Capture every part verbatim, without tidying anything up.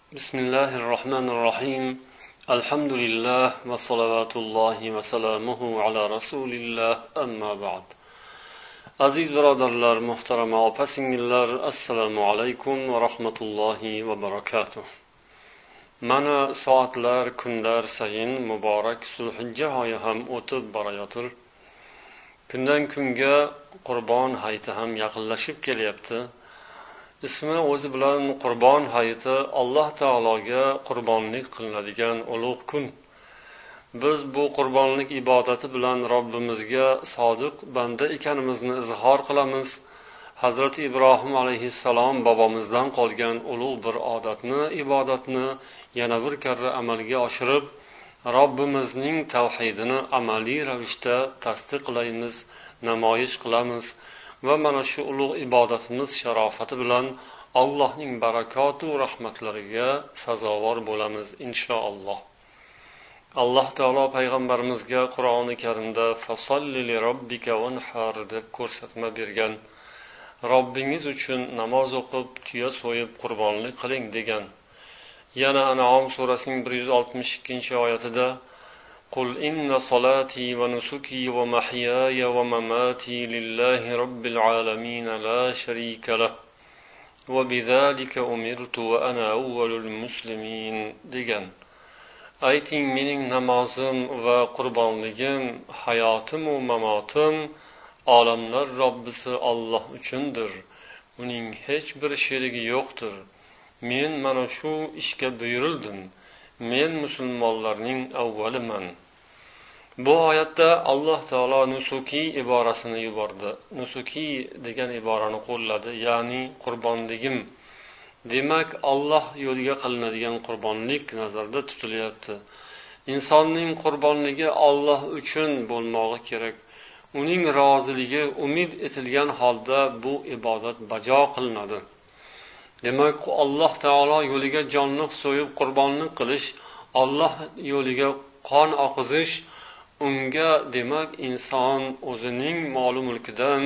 بسم الله الرحمن الرحيم الحمد لله وصلوات الله وسلامه على رسول الله أما بعد aziz birodarlar, muhtarama opa-singillar, assalomu alaykum va rahmatullohi va barakatuh. Mana soatlar, kunlar sayin muborak Zulhijja oyi ham o'tib borayotir. Kundan kunga Qurbon hayiti ham yaqinlashib kelyapti. Ismi o'zi bilan Qurbon hayiti Alloh taologa qurbonlik qilinadigan ulug' kun. Biz bu qurbonlik ibodati bilan Robbimizga sodiq banda ekanimizni izhor qilamiz. Hazrat Ibrohim alayhissalom bobomizdan qolgan ulug' bir odatni, ibodatni yana bir karra amalga oshirib, Robbimizning tavhidini amaliy ravishda tasdiqlaymiz, namoyish qilamiz va mana shu ulug' ibodatimiz sharofati bilan Allohning barakot va rahmatlariga sazovor bo'lamiz inshaalloh. Alloh taolo payg'ambarimizga Qur'oni Karimda fasolli li robbika vanhar deb ko'rsatma bergan. Robbingiz uchun namoz o'qib, tuya so'yib qurbonlik qiling degan. Yana An'am surasining bir yuz oltmish ikkinchi oyatida Qul inna solati va nusuki va mahyaya va mamati lillahi robbil alamin la sharika lah va bizalika umirtu va ana awwalul muslimin degan. Ayting, mening namozim va qurbonligim, hayotim va mamotim olamlar Robbisi Alloh uchundir. Uning hech bir sherigi yo'qdir. Men mana shu ishga buyurildim. Men musulmonlarning avvaliman. Bu oyatda Alloh taolo nusuki iborasini yubordi. Nusuki degan iborani qo'lladi, ya'ni qurbonligim. Demak, Alloh yo'liga qilinadigan qurbonlik nazarda tutilyapti. Insonning qurbonligi Alloh uchun bo'lmog'i kerak. Uning roziligi umid etilgan holda bu ibodat bajo qilinadi. Demak, Alloh taolo yo'liga jonliq so'yib qurbonlik qilish, Alloh yo'liga qon oqizish, unga demak inson o'zining mol mulkidan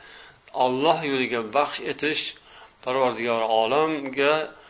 Alloh yo'liga baxsh etish, Parvardigor olamga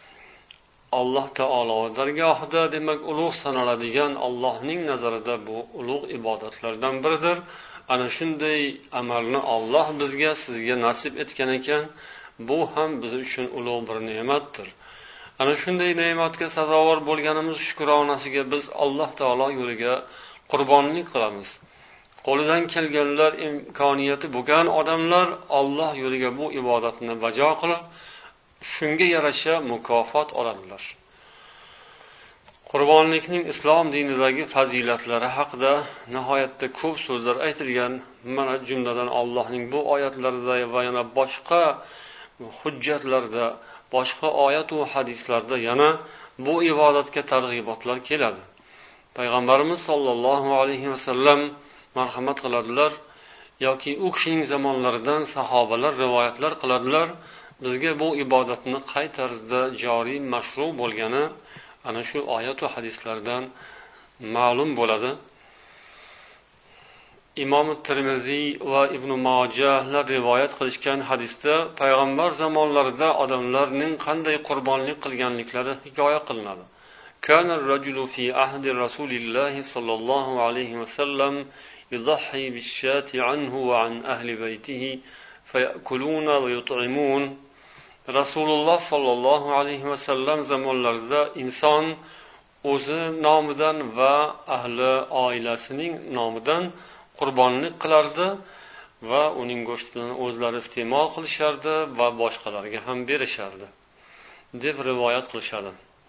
Alloh taolo dargohida demak ulug' sanaladigan, Allohning nazarida bu ulug' ibodatlardan biridir. Ana shunday amalni Alloh bizga, sizga nasib etgan ekan. Bu ham biz uchun ulug' bir ne'matdir. Ana shunday ne'matga sazovor bo'lganimiz shukronasiga biz Alloh taolo yo'liga qurbonlik qilamiz. Qo'lidan kelganlar, imkoniyati bo'lgan odamlar Alloh yo'liga bu ibodatni bajo qilib, shunga yarasha mukofot oladilar. Qurbonlikning islom dinidagi fazilatlari haqida nihoyatda ko'p so'zlar aytilgan. Mana jumladan Allohning bu oyatlarida va yana boshqa hujjatlarda, boshqa oyat va hadislarda yana bu ibodatga targ'ibotlar keladi. Payg'ambarimiz sollallohu alayhi vasallam marhamat qiladilar yoki u kishining zamonlaridan sahobalar rivoyatlar qiladilar. Bizga bu ibodatni qay tarzda joriy, mashru bo'lgani ana shu oyat va hadislardan ma'lum bo'ladi. Imom Tirmiziy va Ibn Majahlar rivoyat qilishgan hadisda payg'ambar zamonlarida odamlarning qanday qurbonlik qilganliklari hikoya qilinadi. Kana ar-rajulu fi ahdi Rasulillahi sallallohu alayhi va sallam yudahhi bish-shati anhu va an ahli baytihi fayakuluna va yut'imun. Rasululloh sallallohu alayhi va sallam zamonlarida inson o'zi nomidan va ahli oilasining nomidan qurbonlik qilardi va uning go'shtini o'zlari iste'mol qilishardi va boshqalarga ham berishardi deb rivoyat qilishadi.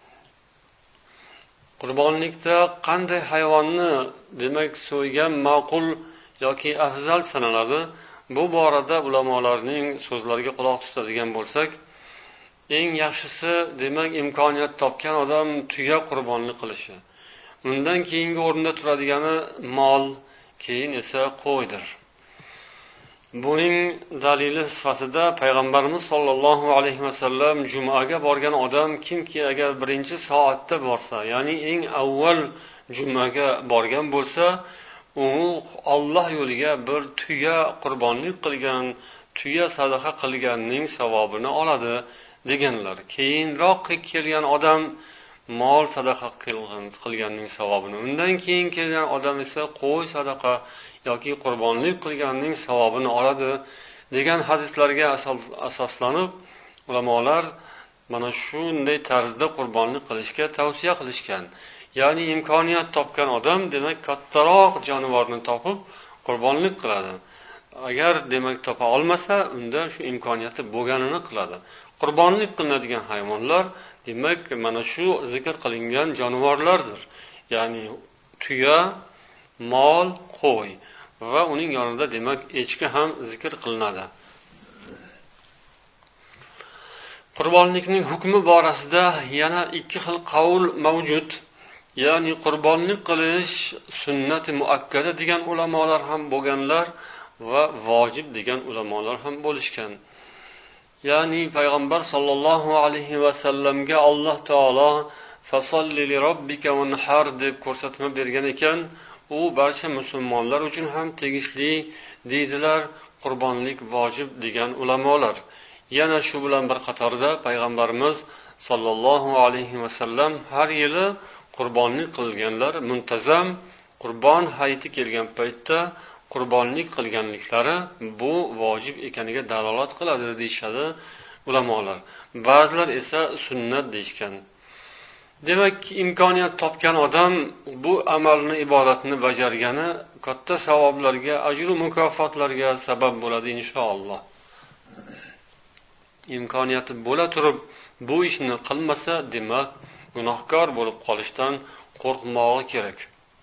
Qurbonlikda qanday hayvonni demak so'ygan ma'qul yoki afzal sanaladi? Bu borada ulamolarning so'zlariga quloq tutadigan bo'lsak, eng yaxshisi demak imkoniyat topgan odam tuya qurbonlik qilishi. Undan keyingi o'rinda turadigani mol, keyin esa qo'ydir. Buning dalili sifatida payg'ambarimiz sollallohu alayhi vasallam jumaga borgan odam kimki agar birinchi soatda borsa, ya'ni eng avval jumaga borgan bo'lsa, u Alloh yo'liga bir tuya qurbonlik qilgan, tuya sadaqa qilganning savobini oladi deganlar. Keyinroq kelgan odam mol sadaqa qilganning savobini, undan keyin kelgan odam esa qo'y sadaqa yoki qurbonlik qilganning savobini oladi degan hadislarga asoslanib ulamolar mana shunday tarzda qurbonlik qilishga tavsiya qilishgan. Ya'ni imkoniyat topgan odam demak kattaroq jonivorni topib qurbonlik qiladi. Agar demak topa olmasa, unda shu imkoniyati bo'lganini qiladi. Qurbonlik qilinadigan hayvonlar demak mana shu zikr qilingan jonivorlardir. Ya'ni tuya, mol, qo'y va uning yonida demak echki ham zikr qilinadi. Qurbonlikning hukmi borasida yana ikki xil qavl mavjud. Ya'ni qurbonlik qilish sunnati muakkada degan ulamolar ham bo'lganlar va vojib degan ulamolar ham bo'lishgan. Ya'ni payg'ambar sollallohu alayhi va sallamga Alloh taolo fasolli li robbika vanhar deb ko'rsatma bergan ekan, u barcha musulmonlar uchun ham tegishli deydilar qurbonlik vojib degan ulamolar. Yana shu bilan bir qatorda payg'ambarimiz sollallohu alayhi va sallam har yili qurbonlik qilganlar muntazam qurbon hayiti kelgan paytda qurbonlik qilganliklari bu vojib ekaniga dalolat qiladi deyshadi ulamolar. Ba'zilar esa sunnat deyishgan. Demak, imkoniyat topgan odam bu amalni, ibodatni bajargani katta savoblarga, ajr va mukofotlarga sabab bo'ladi inshaalloh. Imkoniyati bo'la turib bu ishni qilmasa, demak gunohkor bo'lib qolishdan qo'rqmog'i kerak.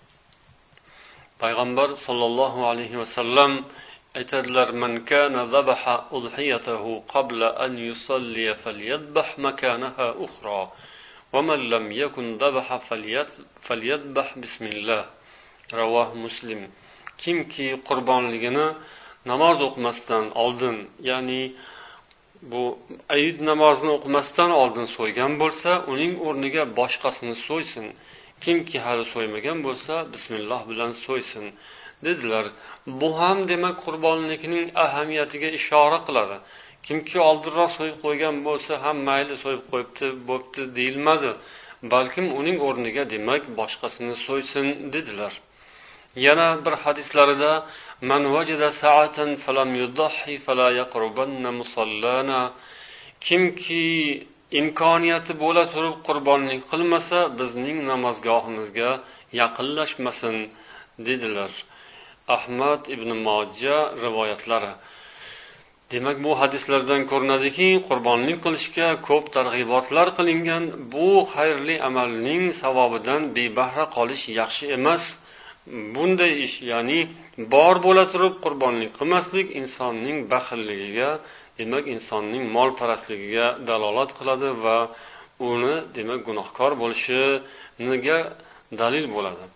Payg'ambar sollallohu alayhi va sallam aytadilar: "Man kana zabaha udhiyatahu qabla an yusalli falyadbah makanaha ukhra, va man lam yakun zabaha falyadbah bismillah." Ravah Muslim. Kimki qurbonligini namoz o'qimasdan oldin, ya'ni bu ayit namozini o'qimasdan oldin so'ygan bo'lsa, uning o'rniga boshqasini so'ysin. Kimki hali so'ymagan bo'lsa, bismillah bilan so'ysin dedilar. Bu ham demak qurbonlikning ahamiyatiga ishora qiladi. Kimki oldinroq so'yib qo'ygan bo'lsa ham mayli so'yib qo'yibdi, bo'pti deyilmadi, balkim uning o'rniga demak boshqasini so'ysin dedilar. Yana bir hadislarida man wajada sa'atan falam yudhi fala yaqrubanna musallana, kimki imkoniyati bo'la turib qurbonlik qilmasa, bizning namozgohimizga yaqinlashmasin dedilar. Ahmad ibn Majah rivoyatlari. Demak, bu hadislardan ko'rinadiki, qurbonlik qilishga ko'p targ'ibotlar qilingan. Bu xayrli amalning savobidan bebahra qolish yaxshi emas. Bunday ish, ya'ni bor bo'la turib qurbonlik qilmaslik insonning baxilligiga, demak insonning molparastligiga dalolat qiladi va uni demak gunohkor bo'lishiga dalil bo'ladi.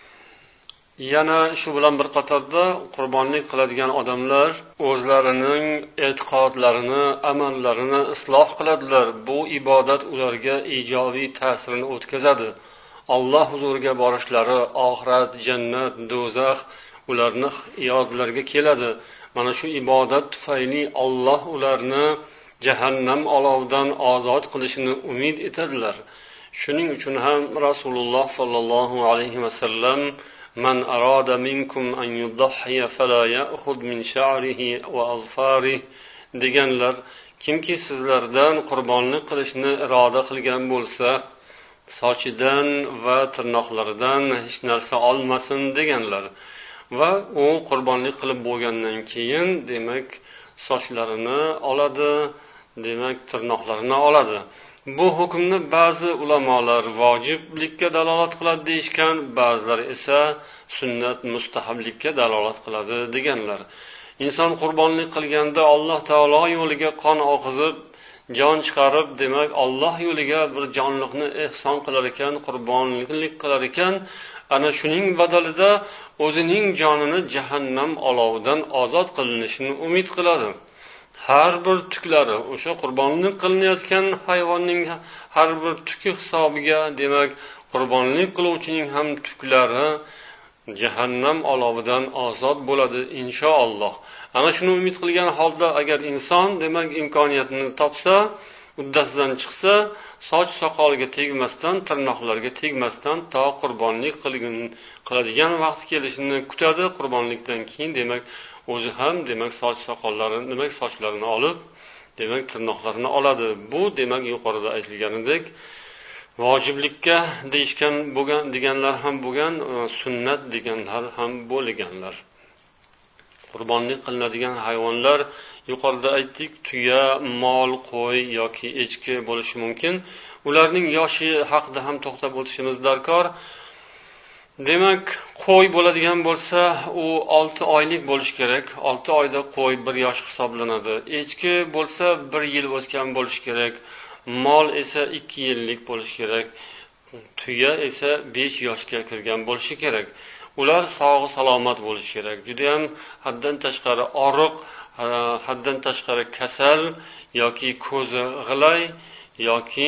Yana shu bilan bir qatorda qurbonlik qiladigan odamlar o'zlarining e'tiqodlarini, amallarini isloh qiladilar. Bu ibodat ularga ijobiy ta'sirini o'tkazadi. Alloh huzuriga borishlari, oxirat, jannat, do'zax ularni yodlariga keladi. Mana shu ibodat tufayli Alloh ularni jahannam olovidan ozod qilishini umid etadilar. Shuning uchun ham Rasululloh sollallohu alayhi va sallam man arada minkum an yudhiya fala ya'khud min sha'rihi va azfarihi deganlar. Kimki sizlardan qurbonlik qilishni iroda qilgan bo'lsa, sochidan va tirnoqlaridan hech narsa olmasin deganlar. Va u qurbonlik qilib bo'lgandan keyin demak sochlarini oladi, demak tirnoqlarini oladi. Bu hukmni ba'zi ulamolar vojiblikka dalolat qiladi deyishgan, ba'zilar esa sunnat mustahablikka dalolat qiladi deganlar. Inson qurbonlik qilganda Alloh taolo yo'liga qon oqizib, jon chiqarib, demak Alloh yo'liga bir jonliqni ehson qilar ekan, qurbonlik qilar ekan, ana shuning badalida o'zining jonini jahannam olovidan ozod qilinishini umid qiladi. Har bir tuklari o'sha qurbonlik qilinayotgan hayvonning har bir tuki hisobiga demak qurbonlik qiluvchining ham tuklari jahannam olovidan ozod bo'ladi inshaalloh. Ana shuni umid qilgan holda agar inson demak imkoniyatini topsa, uddasidan chiqsa, soch soqoliga tegmasdan, tirnoqlarga tegmasdan to qurbonlik qilgan qiladigan vaqt kelishini kutadi. Qurbonlikdan keyin demak o'zi ham demak soch soqollarini, demak sochlarini olib, demak tirnoqlarini oladi. Bu demak yuqorida aytilganidek vojiblikka deyishgan bo'lgan deganlar ham bo'lgan, sunnat deganlar ham bo'lganlar. Qurbonlik qilinadigan hayvonlar yuqorida aytdik, tuya, mol, qo'y yoki echki bo'lishi mumkin. Ularning yoshi haqida ham to'xtab o'tishimiz darkor. Demak, qo'y bo'ladigan bo'lsa, u olti oylik bo'lishi kerak. olti oyda qo'y bir yosh hisoblanadi. Echki bo'lsa bir yil o'tgan bo'lishi kerak. Mol esa ikki yillik bo'lishi kerak. Tuya esa besh yoshga kirgan bo'lishi kerak. Ular sog' salomat bo'lishi kerak. Juda ham haddan tashqari oriq, haddan tashqari kasal yoki ko'zi g'ilay yoki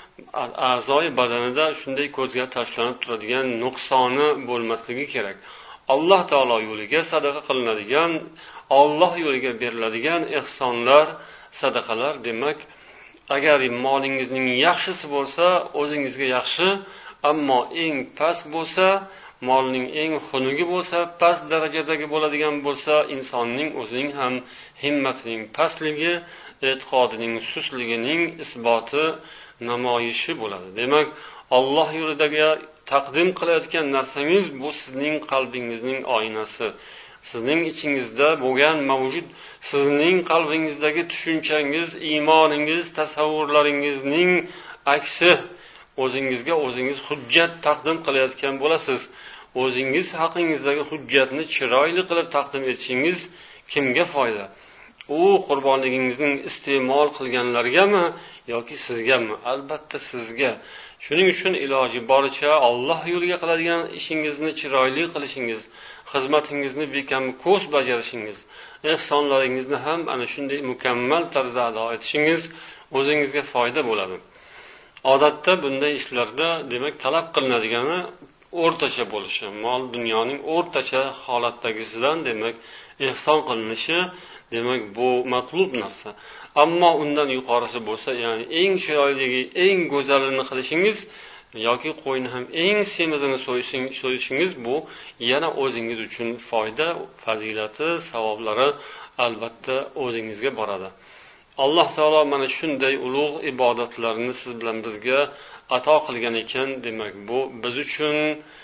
a'zoy badanida shunday ko'zga tashlanib turadigan nuqsoni bo'lmasligi kerak. Alloh taolo yo'liga sadaqa qilinadigan, Alloh yo'liga beriladigan ehsonlar, sadaqalar demak, agar molingizning yaxshisi bo'lsa, o'zingizga yaxshi, ammo eng past bo'lsa, molning eng xunugi bo'lsa, past darajadagi bo'ladigan bo'lsa, insonning o'zining ham himmatining pastligi, e'tiqodining susligining isboti, namoyishi bo'ladi. Demak, Alloh yo'lidagi taqdim qilayotgan narsangiz bu sizning qalbingizning oynasi. Sizning ichingizda bo'lgan mavjud, sizning qalbingizdagi tushunchangiz, iymoningiz, tasavvurlaringizning aksi. O'zingizga o'zingiz hujjat taqdim qilayotgan bo'lasiz. O'zingiz haqingizdagi hujjatni chiroyli qilib taqdim etishingiz kimga foyda? U qurbonligingizning iste'mol qilganlargami yoki sizgami? Albatta sizga. Shuning uchun iloji boricha Alloh yo'liga qiladigan ishingizni chiroyli qilishingiz, xizmatingizni bekam ko'z bajarishingiz, ehsonlaringizni ham ana shunday mukammal tarzda ado etishingiz o'zingizga foyda bo'ladi. Odatda bunday ishlarda demak talab qilinadigan o'rtacha bo'lishi, mol dunyoning o'rtacha holatdagisidan demak ehson qilinishi, demak bu matlub narsa. Ammo undan yuqorisi bo'lsa, ya'ni eng chiroyligi, eng go'zalini qilishingiz yoki qo'yni ham eng semizini so'yishingiz bu yana o'zingiz uchun foyda, fazilati, savoblari albatta o'zingizga boradi. Alloh taolo mana shunday ulug' ibodatlarni siz bilan bizga ato qilgan ekan. Demak, bu biz uchun,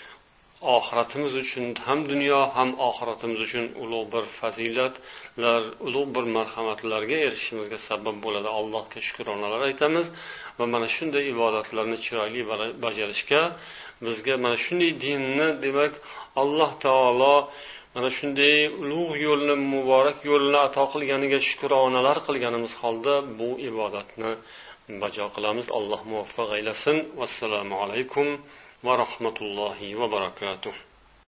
oxiratimiz uchun, ham dunyo ham oxiratimiz uchun ulug' bir fazilatlar, ulug' bir marhamatlarga erishishimizga sabab bo'ladi. Allohga shukronalar aytamiz va mana shunday ibodatlarni chiroyli bajarishga, bizga mana shunday dinni, demak, Alloh taolo mana shunday ulug' yo'lni, muborak yo'lni ato qilganiga shukronalar qilganimiz holda bu ibodatni bajo qilamiz. Alloh muvaffaq aylasin. Vassalomu alaykum va rahmatullohi va barakatuh.